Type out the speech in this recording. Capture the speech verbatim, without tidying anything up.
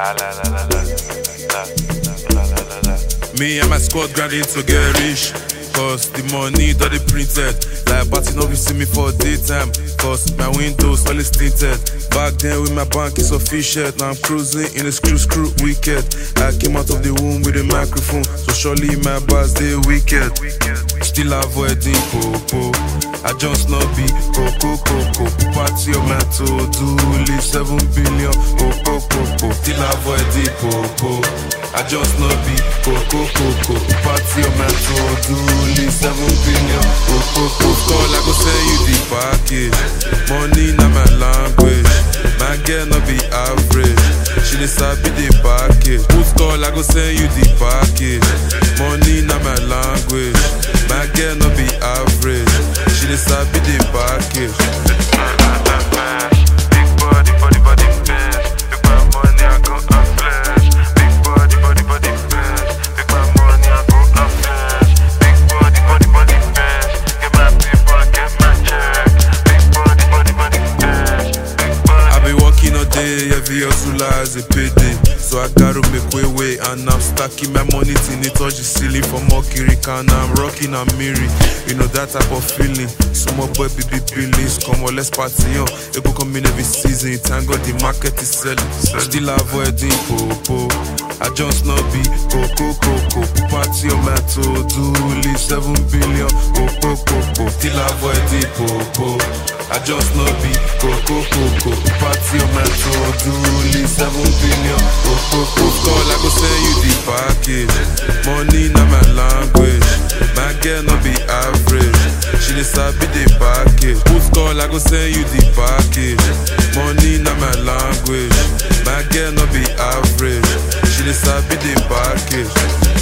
Ah, la, la, la, la, la, la, la, la, la. Me and my squad grinding to get rich. Cause the money that they printed. Like party no be see me for daytime. Cause my windows always tinted. Back then with my bank is official. Now I'm cruising in a screw screw wicked. I came out of the womb with a microphone. So surely my bars they wicked. Still avoiding popo. I just not be coco coco. Party on my to do live seven billion. Coco coco. Still avoiding popo. I just not be coco coco. Party on my to do live seven billion. Coco coco. Call I go send you the package. Money na my language. My girl no be average. She dey sabi the package. Who's call I go send you the package. Money na my language. My girl no be average. She dey sabi the package. Big body, body, body fast. Big my money, I go and flash. Big body, body, body fast. Big my money, I go and flash. Big body, body, body fast. Get my paper, get my check. Big body, body, body fast. Big body. I be working all day, every hustle as a payday. So I gotta make way way, and I'm stacking my money till it touch the ceiling for more Kirikan. I'm rocking and Miri, you know that type of feeling. Small boy, baby billings, come on, let's party on. It go come in every season, thank God the market is selling. Still avoiding popo, I just not be coco coco. Party on my to do live seven billion. Coco coco, still avoiding popo. I just not be coco coco. Party on my to do live seven billion. Coco coco, call I go send you the package. Money na my language. My girl no be average. She dey sabi the package. Who's call I go send you the package. Money na my language. My girl no be average. She dey sabi the package.